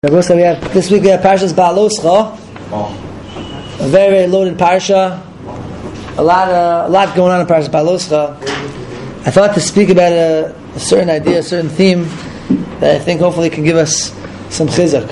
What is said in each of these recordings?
This week we have Parshas Ba'aloscha, a very, very loaded parsha. A lot going on in Parshas Ba'aloscha. I thought to speak about a certain idea, a certain theme that I think hopefully can give us some chizuk.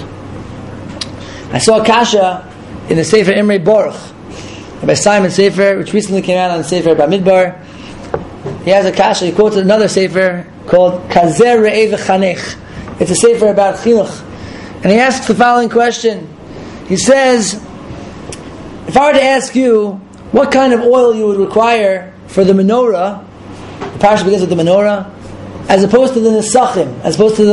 I saw a kasha in the Sefer Imrei Baruch by Simon Sefer, which recently came out on Sefer Bamidbar. He has a kasha. He quoted another Sefer called Kazer Re'eh V'Chanech. It's a Sefer about chinuch. And he asks the following question. He says, if I were to ask you what kind of oil you would require for the menorah, the parsha begins with the menorah, as opposed to the nesachim, as opposed to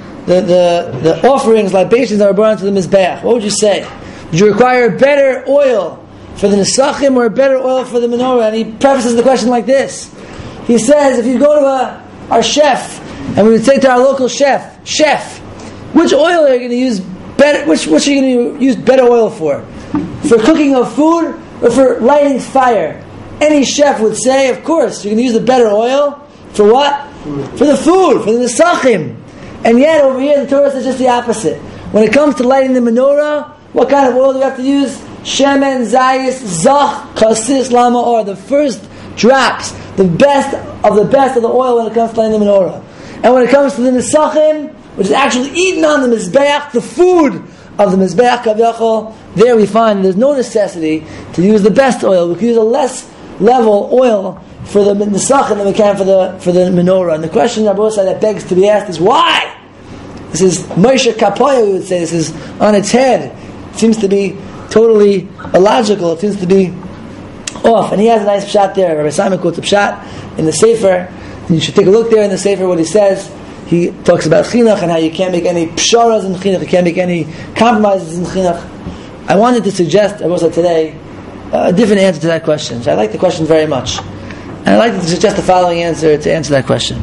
the offerings, libations that are brought into the mizbeach, what would you say? Would you require a better oil for the nesachim or a better oil for the menorah? And he prefaces the question like this. He says, if you go to our chef, and we would say to our local chef, which oil are you going to use better? Which are you going to use better oil for? For cooking of food or for lighting fire? Any chef would say, of course, you're going to use the better oil for what? For the food, for the nesachim. And yet over here the Torah says just the opposite. When it comes to lighting the menorah, what kind of oil do you have to use? Shemen, zayis, zach, kasis, lama, or the first drops, the best of the oil when it comes to lighting the menorah. And when it comes to the nesachim, which is actually eaten on the mizbeach, the food of the mizbeach kaviyachol, there we find there's no necessity to use the best oil. We can use a less level oil for the nesachim than we can for the menorah. And the question, Rabbi Osai, that begs to be asked is why? This is Moshe Kapoya, we would say. This is on its head. It seems to be totally illogical. It seems to be off. And he has a nice pshat there. Rabbi Simon quotes a pshat in the Sefer. And you should take a look there in the Sefer what he says. He talks about chinuch and how you can't make any psharas in chinuch, you can't make any compromises in chinuch. I wanted to suggest, also today, a different answer to that question. So I like the question very much. And I'd like to suggest the following answer to answer that question.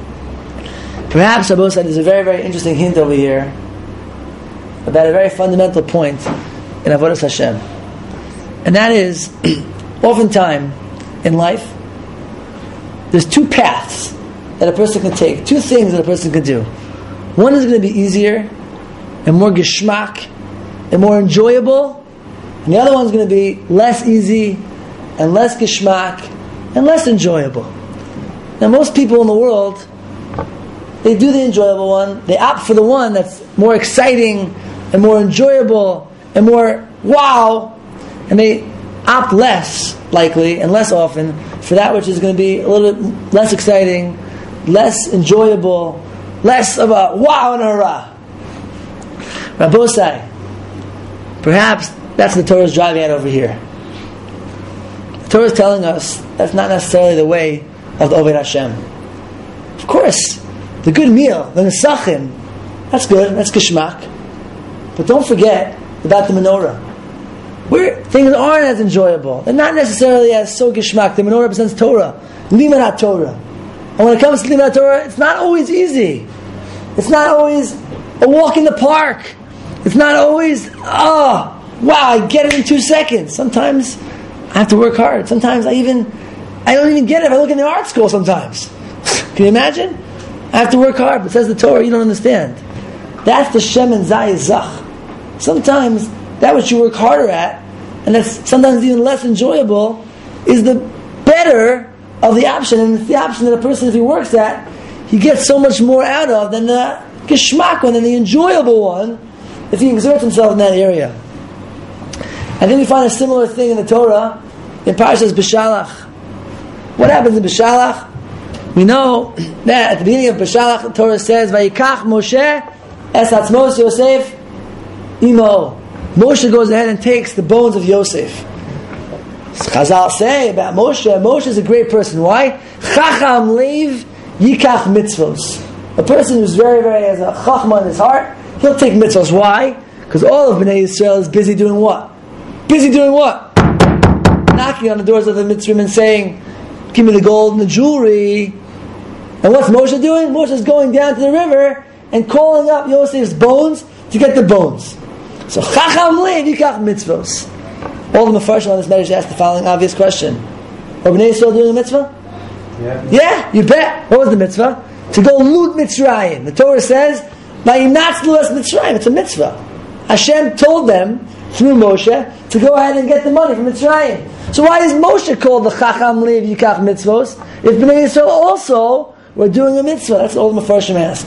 Perhaps, Rabbi said, there's a very, very interesting hint over here about a very fundamental point in Avodas Hashem. And that is, oftentimes in life, there's two paths that a person can take, two things that a person can do. One is going to be easier and more geschmack and more enjoyable, and the other one is going to be less easy and less geschmack and less enjoyable. Now most people in the world, they do the enjoyable one, they opt for the one that's more exciting and more enjoyable and more wow, and they opt less likely and less often for that which is going to be a little bit less exciting, less enjoyable, less of a wow and a hurrah. Rabbi Osai, perhaps that's the Torah's driving at over here. The Torah is telling us that's not necessarily the way of the Oved Hashem. Of course, the good meal, the nesachim, that's good, that's geschmack. But don't forget about the menorah, where things aren't as enjoyable. They're not necessarily as so geschmack. The menorah represents Torah, limud HaTorah. And when it comes to limud Torah, it's not always easy. It's not always a walk in the park. It's not always, wow, I get it in 2 seconds. Sometimes I have to work hard. Sometimes I don't even get it if I look in the art school sometimes. Can you imagine? I have to work hard, but says the Torah, you don't understand. That's the Shem and Zayis Zach. Sometimes that which you work harder at, and that's sometimes even less enjoyable, is the better of the option, and it's the option that a person, if he works at, he gets so much more out of than the geschmack one, than the enjoyable one, if he exerts himself in that area. I think we find a similar thing in the Torah in Parshas Beshalach. What happens in Beshalach? We know that at the beginning of Beshalach, the Torah says, "Vayikach Moshe es atzmos Yosef imo." Moshe goes ahead and takes the bones of Yosef. Chazal say about Moshe is a great person. Why? Chacham leiv yikach mitzvos. A person who's very, very has a chachma in his heart, he'll take mitzvos. Why? Because all of Bnei Yisrael is busy doing what? Knocking on the doors of the mitzvim and saying, "Give me the gold and the jewelry." And what's Moshe doing? Moshe's going down to the river and calling up Yosef's bones to get the bones. So Chacham leiv yikach mitzvos. All the Mefarshim on this matter asked the following obvious question: are Bnei Yisrael doing a mitzvah? Yeah, you bet. What was the mitzvah? To go loot Mitzrayim. The Torah says, Vayinatzlu es Mitzrayim. It's a mitzvah. Hashem told them through Moshe to go ahead and get the money from Mitzrayim. So why is Moshe called the Chacham Lev Yikach Mitzvos if Bnei Yisrael also were doing a mitzvah? That's all the Mefarshim ask.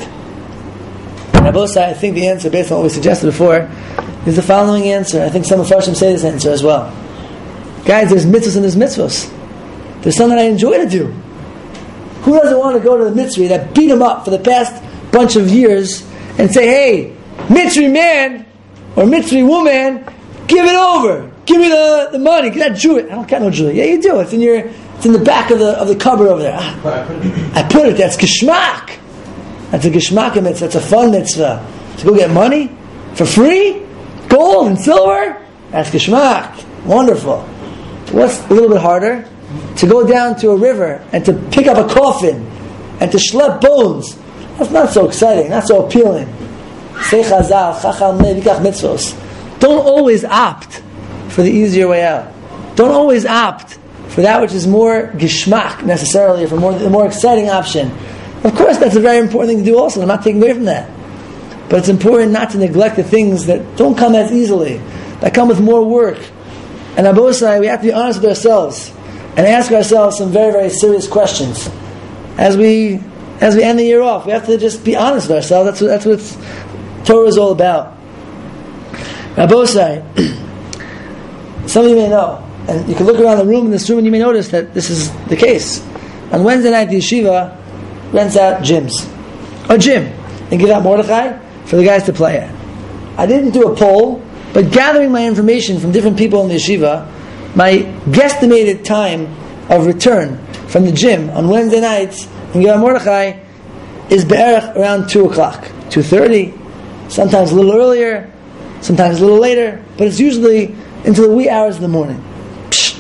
I think the answer, based on what we suggested before, is the following answer. I think some Mefarshim say this answer as well. Guys, there's mitzvahs and there's mitzvahs. There's something I enjoy to do. Who doesn't want to go to the Mitzri that beat him up for the past bunch of years and say, hey, Mitzri man or Mitzri woman, give it over. Give me the money. Get that Jew. I don't got no Jew. Yeah, you do. It's in the back of the cupboard over there. I put it. That's geschmack. That's a geschmack mitzvah. That's a fun mitzvah. To go get money for free, gold and silver. That's geschmack. Wonderful. What's a little bit harder? To go down to a river and to pick up a coffin and to schlep bones. That's not so exciting. Not so appealing. Say Chazal, Chacham Lev Yikach Mitzvos. Don't always opt for the easier way out. Don't always opt for that which is more geschmack necessarily, or for the more exciting option. Of course, that's a very important thing to do also. I'm not taking away from that. But it's important not to neglect the things that don't come as easily, that come with more work. And Abosai, we have to be honest with ourselves and ask ourselves some very, very serious questions. As we end the year off, we have to just be honest with ourselves. That's what Torah is all about. Abosai, some of you may know, and you can look around the room in this room and you may notice that this is the case. On Wednesday night, the yeshiva rents out gyms. A gym. And give out Mordechai for the guys to play at. I didn't do a poll, but gathering my information from different people in the yeshiva, my guesstimated time of return from the gym on Wednesday nights in Giv'at Mordechai is be'erach around 2 o'clock. 2:30, sometimes a little earlier, sometimes a little later, but it's usually into the wee hours of the morning. Psh.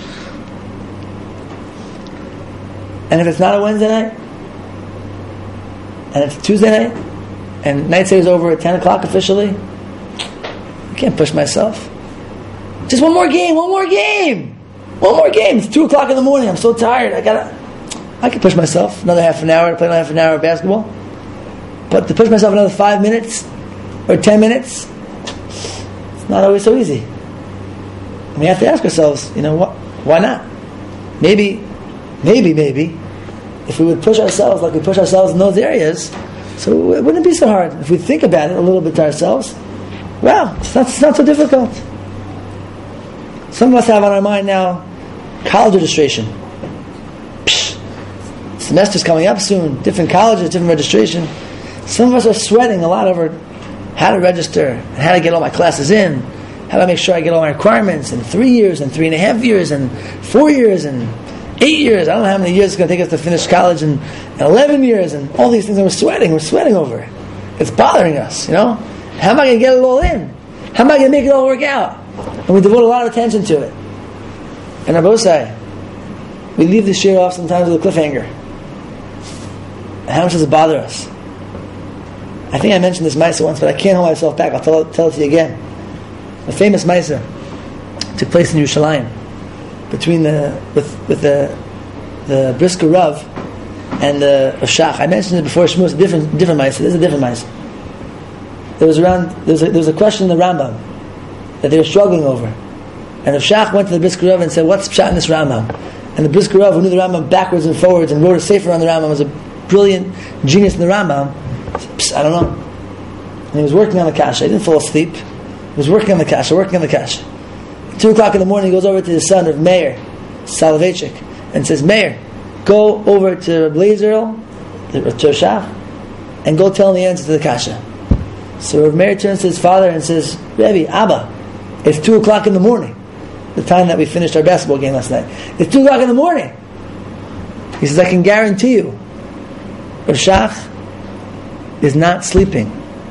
And if it's not a Wednesday night, and it's Tuesday night, and night stay is over at 10 o'clock officially, I can't push myself. Just one more game. It's 2 o'clock in the morning. I'm so tired. I can push myself another half an hour to play another half an hour of basketball. But to push myself another 5 minutes or 10 minutes, it's not always so easy. And we have to ask ourselves, why not? Maybe, if we would push ourselves like we push ourselves in those areas, so it wouldn't be so hard. If we think about it a little bit to ourselves, well, it's not so difficult. Some of us have on our mind now college registration. Semester's coming up soon, different colleges, different registration. Some of us are sweating a lot over how to register, and how to get all my classes in, how to make sure I get all my requirements in 3 years, and 3.5 years, and 4 years, and 8 years. I don't know how many years it's going to take us to finish college, and 11 years, and all these things. And we're sweating over it. It's bothering us, How am I going to get it all in? How am I going to make it all work out? And we devote a lot of attention to it. And Abosai, we leave this year off sometimes with a cliffhanger. And how much does it bother us? I think I mentioned this Maisa once, but I can't hold myself back. I'll tell it to you again. A famous Maisa took place in Yerushalayim between with the Brisker Rav and the Shach. I mentioned it before. Shmuel, a different Maisa. This is a different Maisa. There was a question in the Rambam that they were struggling over, and the Shach went to the Brisker Rav and said, "What's pshat in this Rambam?" And the Brisker Rav, who knew the Rambam backwards and forwards and wrote a sefer on the Rambam, was a brilliant genius in the Rambam. I don't know. And he was working on the kasha. He didn't fall asleep. He was working on the kasha. 2 o'clock in the morning, he goes over to his son of Meir Soloveitchik and says, "Meir, go over to Blazerl, to Shach, and go tell him the answer to the kasha." So Rav Meir turns to his father and says, "Rebbe, Abba, it's 2 o'clock in the morning, the time that we finished our basketball game last night. It's 2 o'clock in the morning." He says, "I can guarantee you, Rav Shach is not sleeping."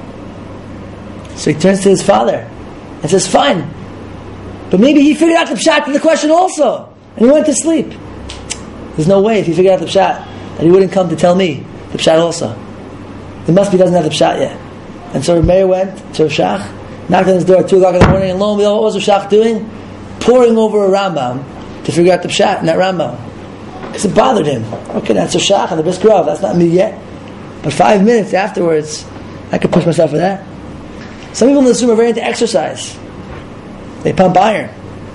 So he turns to his father and says, "Fine, but maybe he figured out the pshat to the question also, and he went to sleep." There's no way if he figured out the pshat that he wouldn't come to tell me the pshat also. It must be he doesn't have the pshat yet. And so Rav Meir went to Rav Shach, knocked on his door at 2 o'clock in the morning, and lo and behold, what was Rav Shach doing? Poring over a Rambam to figure out the pshat in that Rambam. Because it bothered him. Okay, that's Rav Shach and the Brisker Rav, that's not me yet. But 5 minutes afterwards, I could push myself for that. Some people in this room are very into exercise. They pump iron.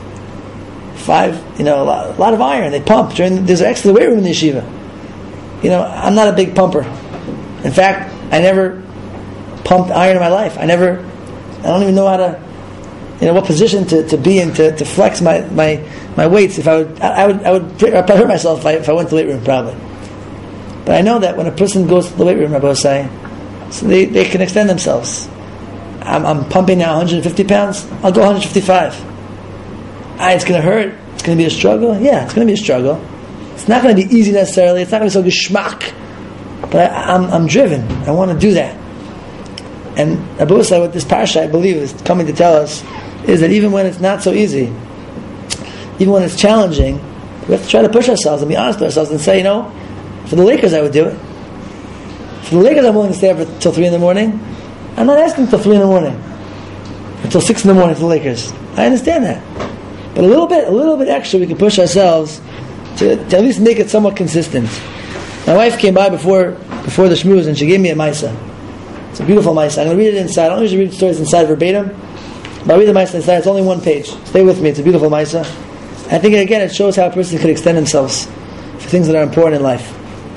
A lot of iron. They pump. There's an extra weight room in the yeshiva. I'm not a big pumper. In fact, I never pumped iron in my life. I don't even know how to, what position to be in to flex my weights. If I would probably hurt myself if I went to the weight room, probably. But I know that when a person goes to the weight room, Rabbi was saying, so they can extend themselves. I'm pumping now 150 pounds. I'll go 155. It's going to hurt. It's going to be a struggle. Yeah, it's going to be a struggle. It's not going to be easy necessarily. It's not going to be so geschmack. But I'm driven. I want to do that. And Abu Said, what this parasha, I believe, is coming to tell us, is that even when it's not so easy, even when it's challenging, we have to try to push ourselves and be honest with ourselves and say, for the Lakers I would do it. For the Lakers I'm willing to stay up until 3 in the morning. I'm not asking until 3 in the morning. Until 6 in the morning for the Lakers. I understand that. But a little bit extra we can push ourselves to at least make it somewhat consistent. My wife came by before the shmooze and she gave me a maisa. It's a beautiful maisa. I'm going to read it inside. I don't usually read stories inside verbatim, but I'll read the maisa inside. It's only one page. Stay with me. It's a beautiful maisa. I think again it shows how a person could extend themselves for things that are important in life.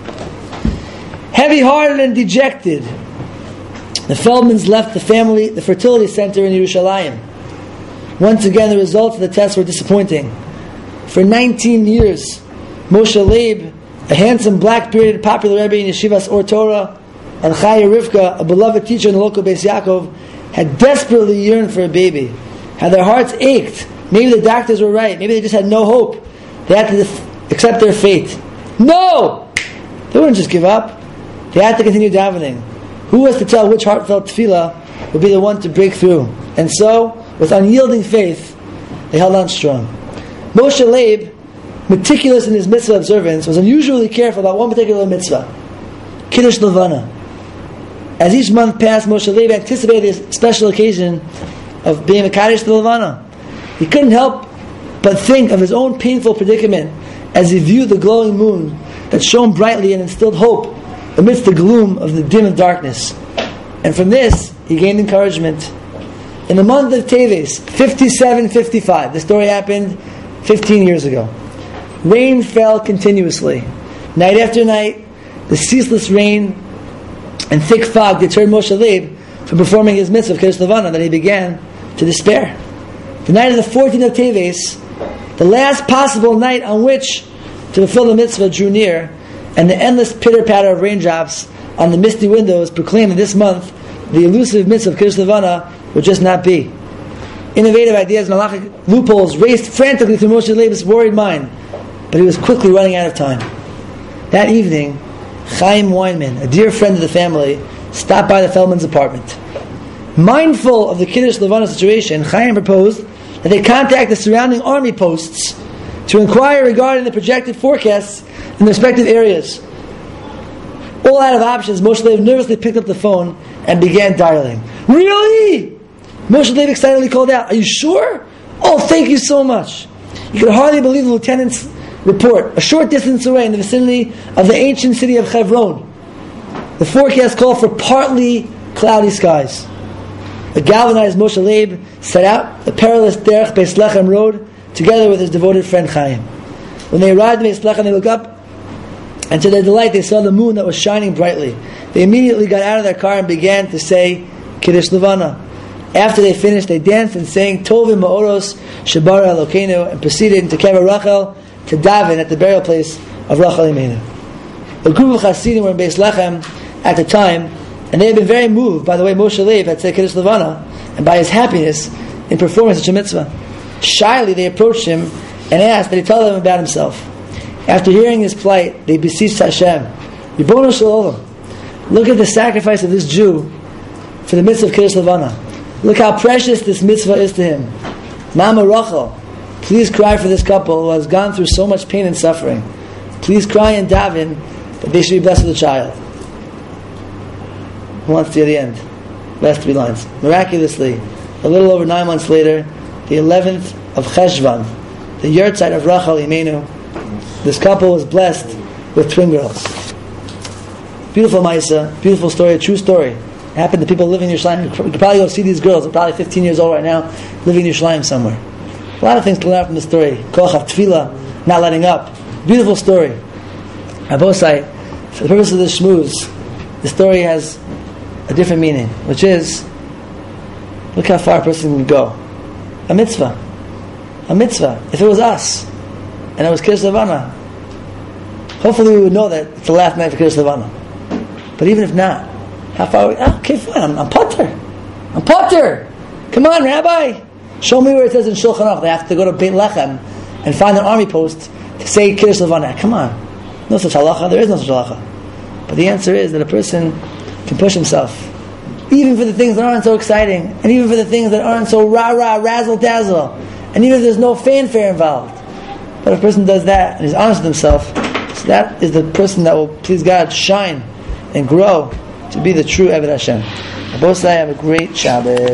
Heavy-hearted and dejected, the Feldmans left the fertility center in Yerushalayim. Once again, the results of the tests were disappointing. For 19 years, Moshe Leib, a handsome, black-bearded, popular Rebbe in Yeshivas Or Torah, and Chaya Rivka, a beloved teacher in the local Beis Yaakov, had desperately yearned for a baby. Had their hearts ached. Maybe the doctors were right. Maybe they just had no hope. They had to accept their fate. No! They wouldn't just give up. They had to continue davening. Who was to tell which heartfelt tefillah would be the one to break through? And so, with unyielding faith, they held on strong. Moshe Leib, meticulous in his mitzvah observance, was unusually careful about one particular mitzvah, Kiddush Levana. As each month passed, Moshe Leib anticipated this special occasion of being a Kaddish to Levana. He couldn't help but think of his own painful predicament as he viewed the glowing moon that shone brightly and instilled hope amidst the gloom of the dim of darkness. And from this, he gained encouragement. In the month of Teves, 57-55, the story happened 15 years ago. Rain fell continuously. Night after night, the ceaseless rain and thick fog deterred Moshe Leib from performing his mitzvah of Kiddush Levana, that he began to despair. The night of the 14th of Teves, the last possible night on which to fulfill the mitzvah, drew near, and the endless pitter-patter of raindrops on the misty windows proclaimed that this month the elusive mitzvah of Kiddush Levana would just not be. Innovative ideas and halachic loopholes raced frantically through Moshe Leib's worried mind, but he was quickly running out of time. That evening, Chaim Weinman, a dear friend of the family, stopped by the Feldman's apartment. Mindful of the Kiddush Levana situation, Chaim proposed that they contact the surrounding army posts to inquire regarding the projected forecasts in the respective areas. All out of options, Moshe Leib nervously picked up the phone and began dialing. Really? Moshe Leib excitedly called out, "Are you sure? Oh, thank you so much." You could hardly believe the lieutenant's report. A short distance away in the vicinity of the ancient city of Hebron, the forecast called for partly cloudy skies. The galvanized Moshe Leib set out the perilous Derech Beis Lechem road together with his devoted friend Chaim. When they arrived in Beis Lechem, they looked up, and to their delight they saw the moon that was shining brightly. They immediately got out of their car and began to say Kiddush Levana. After they finished, they danced and sang Tovim Ma'oros Shebara Elokeinu, and proceeded into Kever Rachel to daven at the burial place of Rachel Imenu. A group of Hasidim were in Beis Lechem at the time, and they had been very moved by the way Moshe Leib had said Kiddush Levana and by his happiness in performing such a mitzvah. Shyly they approached him and asked that he tell them about himself. After hearing his plight, they beseeched Hashem, Ribono Shel Olam, look at the sacrifice of this Jew for the mitzvah of Kiddush Levana. Look how precious this mitzvah is to him. Mama Rachel, please cry for this couple who has gone through so much pain and suffering. Please cry and daven that they should be blessed with a child. Who wants to hear the end? Last 3 lines. Miraculously, a little over 9 months later, the 11th of Cheshvan, the yurtzeit of Rachel Imenu, this couple was blessed with twin girls. Beautiful Maisa, beautiful story, a true story. It happened to people living in Yerushalayim. You could probably go see these girls. They're probably 15 years old right now, living in Yerushalayim somewhere. A lot of things to learn from the story. Koach Tefillah, not letting up. Beautiful story. Abosai, for the purpose of this shmooze, the story has a different meaning, which is, look how far a person can go. A mitzvah. A mitzvah. If it was us, and it was Kiddush Levana, hopefully we would know that it's the last night for Kiddush Levana. But even if not, how far are we? Okay, fine, I'm Potter. I'm Potter! Come on, Rabbi! Show me where it says in Shulchan Aruch they have to go to Beit Lechem and find an army post to say Kiddush Levana. Come on. No such halacha. There is no such halacha. But the answer is that a person can push himself, even for the things that aren't so exciting, and even for the things that aren't so rah-rah, razzle-dazzle, and even if there's no fanfare involved. But if a person does that and is honest with himself, so that is the person that will please God shine and grow to be the true Eved Hashem. Abosai, have a great Shabbat.